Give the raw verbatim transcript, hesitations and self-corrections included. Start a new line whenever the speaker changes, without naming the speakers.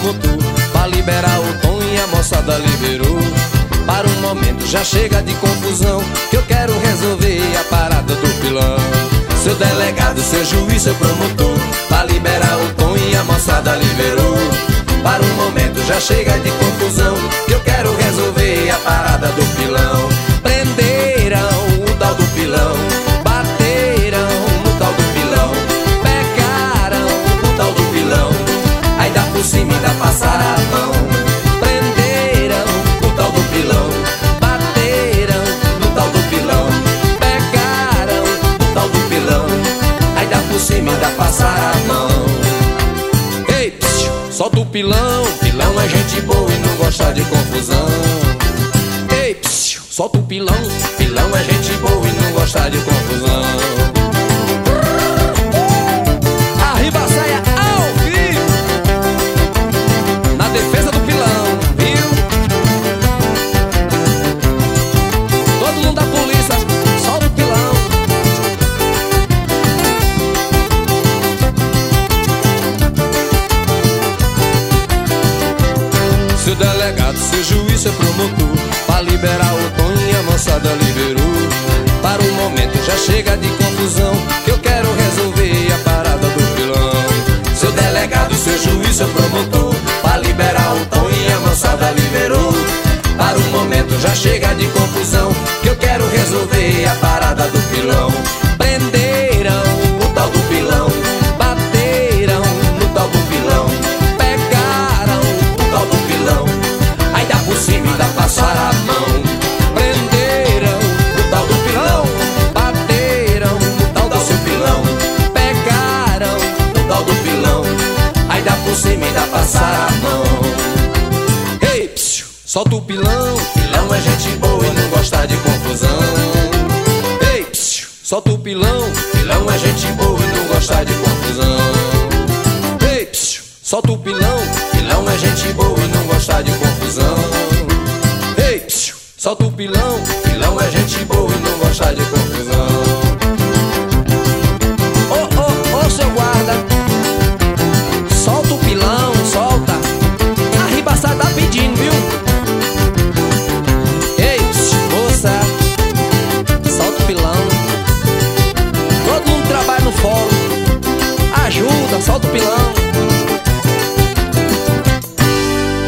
promotor pra liberar o tom e a moçada liberou. Para um momento já chega de confusão, que eu quero resolver a parada do pilão. Seu delegado, seu juiz, seu promotor pra liberar o tom e a moçada liberou. Para um momento já chega de confusão, que eu quero resolver a parada do pilão. Prenderam o tal do pilão, bateram no tal do pilão, pegaram no tal do pilão, aí dá por cima e dá passar a mão. Prenderam o tal do pilão, bateram no tal do pilão, pegaram no tal do pilão, aí dá por cima e dá passar a mão. Ei, psiu, solta o pilão, pilão é gente boa e não gosta de confusão. Ei, psiu, solta o pilão, pilão é gente boa e não gosta de confusão. Arriba a saia ao vivo, na defesa do pilão, viu? Todo mundo da polícia, solta o pilão. Seu delegado, seu juiz, seu promotor pra liberar o tom e a moçada liberou. Para um momento já chega de confusão, que eu quero resolver a parada do pilão. Seu delegado, seu juiz, seu promotor pra liberar o tom e a moçada liberou. Para um momento já chega de confusão, que eu quero resolver a parada do pilão. Prenderam o tal do pilão, bateram no tal do pilão, pegaram o tal do pilão, aí dá por cima e dá passar a mão. Prenderam o tal do pilão, bateram no tal do seu pilão, pegaram o tal do pilão, aí dá por cima e dá passar a mão. Ei, psiu, solta o pilão, pilão é gente boa e não gosta de confusão. Ei, psiu, solta o pilão, pilão é gente boa e não gosta de confusão. Ei, psiu, solta o pilão, pilão é gente boa e não gosta de confusão. Ei, psiu, solta o pilão, pilão é gente boa e não gosta de confusão. Ô, ô, ô, seu guarda, solta o pilão, solta. A ribaçada tá pedindo, viu? Ei, psiu, moça, solta o pilão. Todo mundo trabalha no fórum, ajuda, solta o pilão.